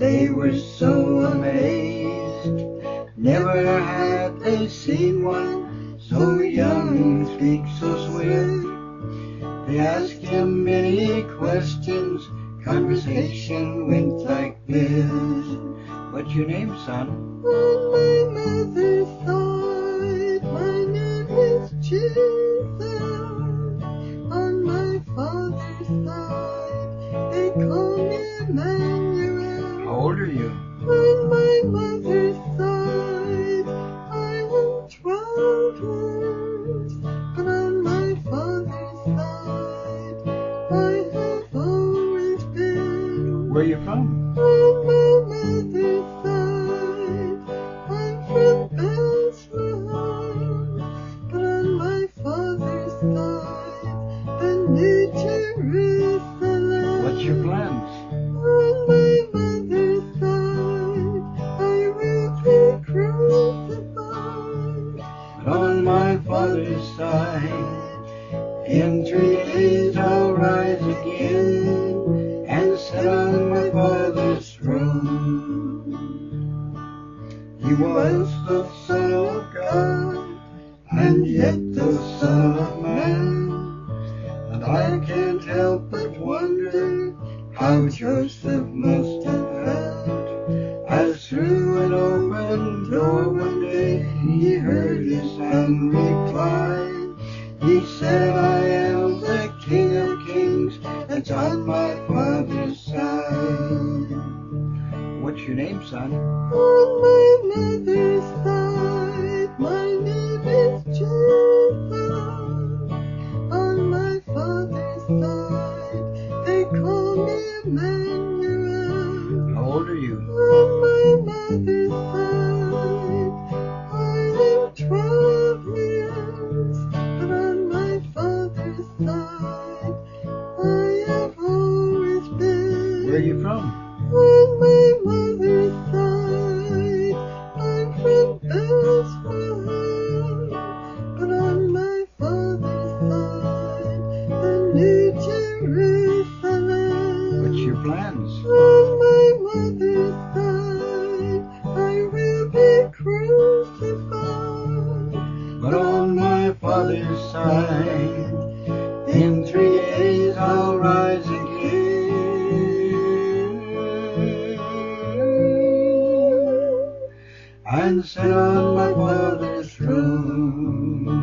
They were so amazed, never had they seen one so young, speak so swift. They asked him many questions, conversation went like this. What's your name, son? On my mother's side, my name is Jesus. On my father's side, they call me Emmanuel. How old are you? On my mother's side, I am 12 years. But on my father's side, I have always been. Where are you from? On my mother's side, I'm from Bethlehem. But on my father's side, the New Jerusalem. What's your plans? On my mother's side, I will be crucified. But on my father's side, in 3 days I'll rise again and sit on my father's throne. He was the Son of God, and yet the Son of Man. And I can't help but wonder how Joseph must have felt as through an open door one day he heard his son reply. He said, I am the King of Kings that's on my father's side. What's your name, son? On my mother's side, my name is Jesus. On my father's side, they call me Emmanuel. How old are you? On my mother's side, I am 12 years. But on my father's side, I have always been. Where are you from? On my mother's side, I'm from Bethlehem. But on my father's side, the New Jerusalem. What's your plans? On my mother's side, I will be crucified. But on my father's side, in 3 days I'll rise again and sit on my father's throne.